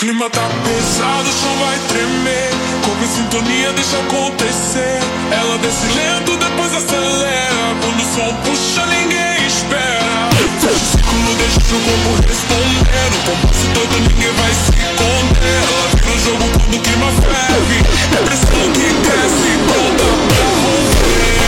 Clima tá pesado, o chão vai tremer. Corpo em sintonia, deixa acontecer. Ela desce lento, depois acelera. Quando o som puxa, ninguém espera. Fecha o ciclo, deixa o corpo responder. No compasso todo, ninguém vai se esconder. Ela vira o jogo quando o clima ferve. É pressão que cresce, pronta pra romper.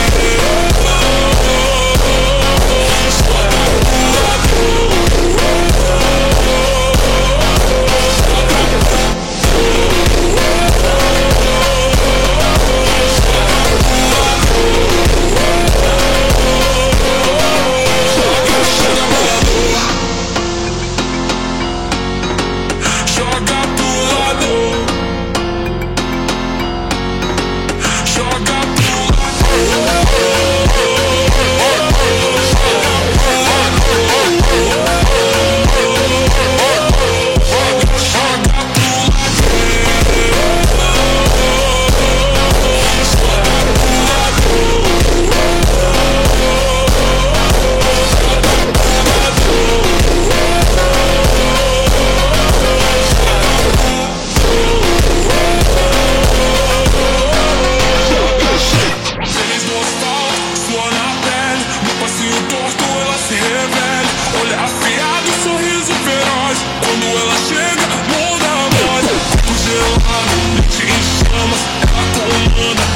Ela comanda,